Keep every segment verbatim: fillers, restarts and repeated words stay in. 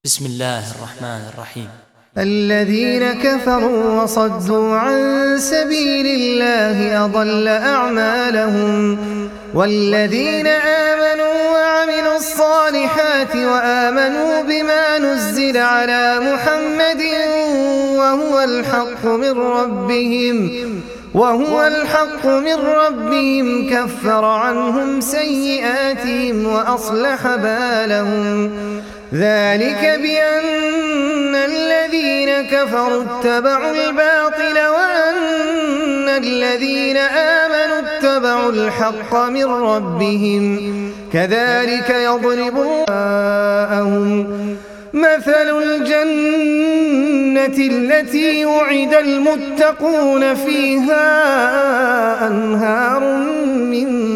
بسم الله الرحمن الرحيم. الذين كفروا وصدوا عن سبيل الله أضل أعمالهم والذين آمنوا وعملوا الصالحات وآمنوا بما نزل على محمد وهو الحق من ربهم وهو الحق من ربهم كفر عنهم سيئاتهم وأصلح بالهم ذلك بأن الذين كفروا اتبعوا الباطل وأن الذين آمنوا اتبعوا الحق من ربهم كذلك يضرب الله مثل الجنة التي وعد المتقون فيها أنهار من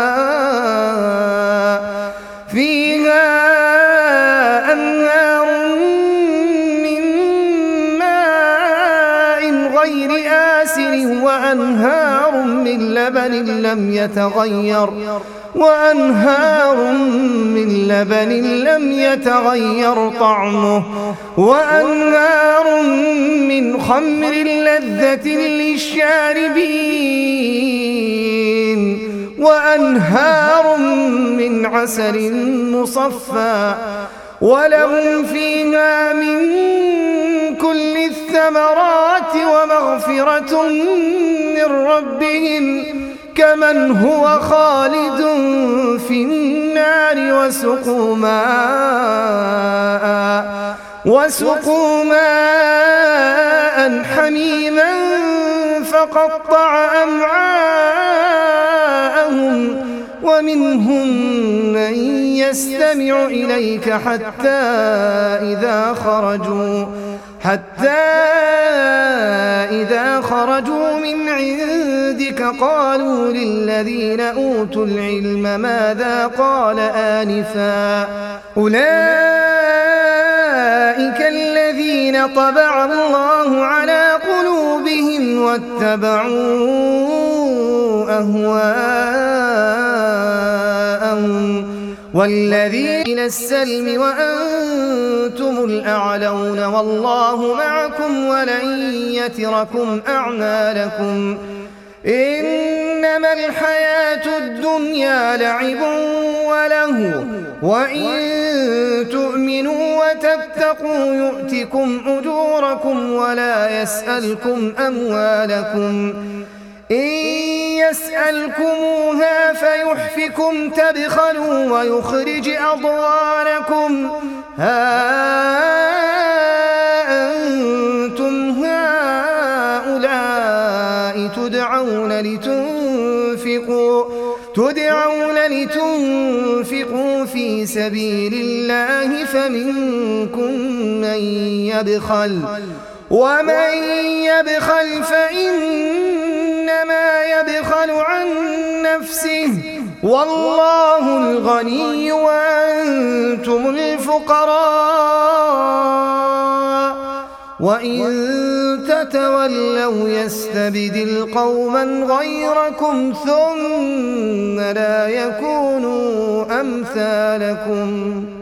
ماء فيها أنهار من ماء غير آسن وأنهار من لبن لم يتغير وأنهار من لبن لم يتغير طعمه وأنهار من خمر لذة للشاربين وأنهار من عسل مصفى ولهم فيها من كل الثمرات ومغفرة من ربهم كمن هو خالد في النار وسقوا ماء وسقوا ماء حميما فقطع أمعاءهم ومنهم من يستمع إليك حتى إذا خرجوا حتى إذا خرجوا من عندك قالوا للذين أوتوا العلم ماذا قال آنفا أولئك الذين طبع الله على قلوبهم واتبعوا أهواءهم والذين السلم وأنتم الأعلون والله معكم ولن يتركم أعمالكم إنما الحياة الدنيا لعب وله وإن تؤمنوا وتتقوا يؤتكم أجوركم ولا يسألكم أموالكم إن يسألكموها فيحفكم تبخلوا ويخرج أضغانكم ها أنتم هؤلاء تدعون لتنفقوا تدعون لتنفقوا في سبيل الله فمنكم من يبخل ومن يبخل فإنما يبخل عن نفسه والله الغني وأنتم الفقراء وإن تتولوا يستبدل قوما غيركم ثم لا يكونوا أمثالكم.